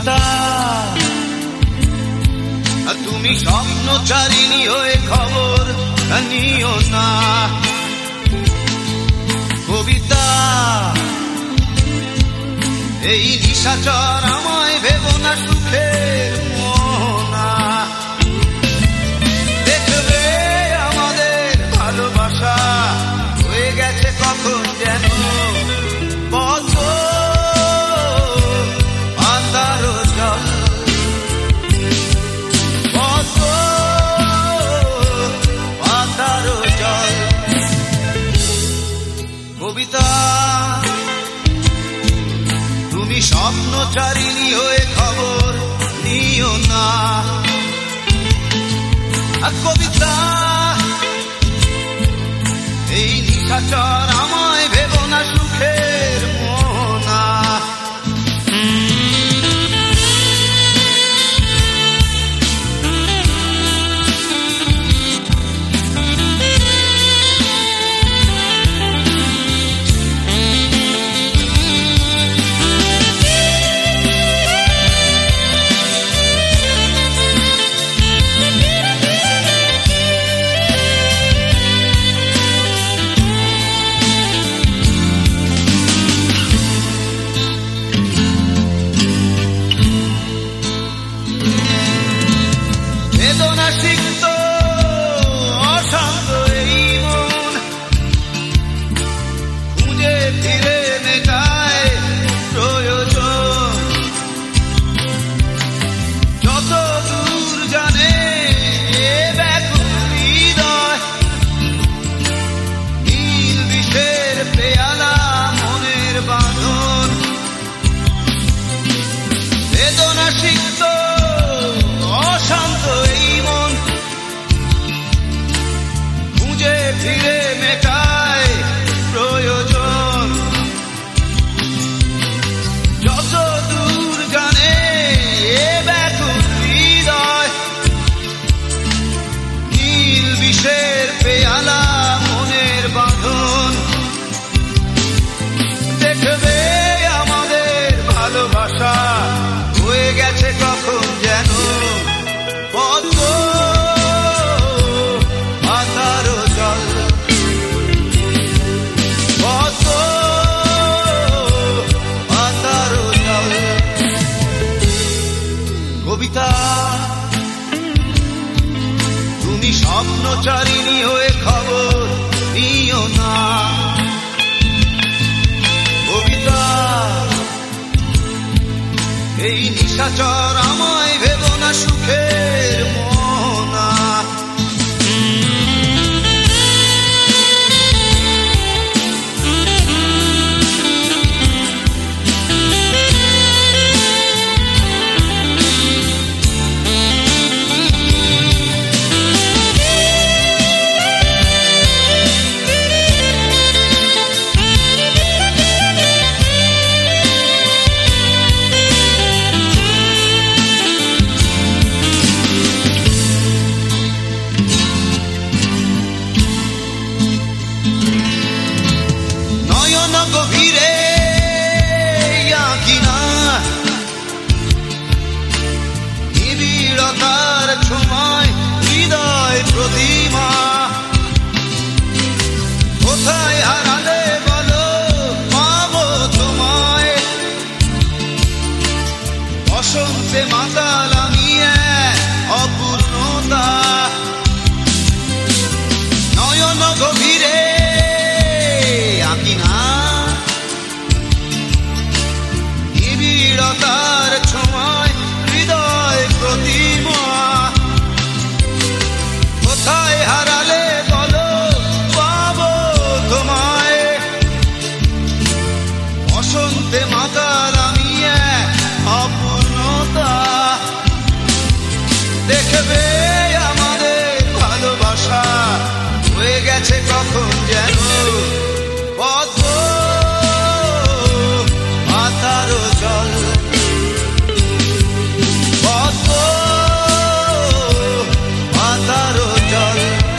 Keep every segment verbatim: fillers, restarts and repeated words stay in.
কবিতা তুমি স্বপ্নচারিণী হয়ে খবর নিও না। কবিতা এই নিশাচর আমায় ভেবো না সুখের মোহনা। দেখবে আমাদের ভালোবাসা হয়ে গেছে কখন যেন পদ্ম পাতার জল, পদ্ম পাতার জল। কবিতা তুমি স্বপ্নচারিণী হয়ে খবর নিও না। কবিতা এই নিশাচর আমায় ভেবো না সুখের মোহনা। বেদনা সিক্ত অশান্ত এই মন খুঁজে ফিরে মেটায় প্রয়োজন। যত দূর জানে এ ব্যাকুল হৃদয়, নীল বিষের পেয়ালা মনের বাঁধন। বেদনা সিক্ত অশান্ত এই মন খুঁজে ফিরে মেটায় প্রয়োজন। যত দূর জানে এ ব্যাকুল হৃদয়, নীল বিষের পেয়ালা মনের বাঁধন। দেখবে আমাদের ভালোবাসা হয়ে গেছে কখন যেন পদ্ম পাতার জল, পদ্ম পাতার জল। কবিতা তুমি স্বপ্নচারিণী হয়ে খবর নিও না। কবিতা এই নিশাচর আমায় ভেবো না সুখের মোহনা। গভীরে আঁকিনা নিবিড়তার ছোঁয়ায় হৃদয় প্রতিমা। কোথায় হারালে বলো পাবো তোমায়, বসন্তে মাতাল আমি অপূর্ণতা। নয়ন গভীরে আঁকিনা নিবিড়তার ছোঁয়ায় হৃদয় প্রতিমা। কোথায় হারালে বলো পাবো তোমায়, বসন্তে মাতাল আমি অপূর্ণতা। দেখবে আমাদের ভালোবাসা হয়ে গেছে কখন যেন পদ্ম পাতার জল, পদ্ম পাতার জল।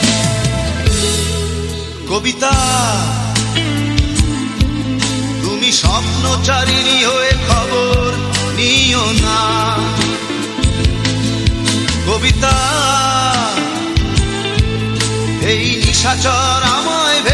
কবিতা তুমি স্বপ্নচারিণী হয়ে খবর নিও নিও না কবিতা, এই নিশাচর আমায়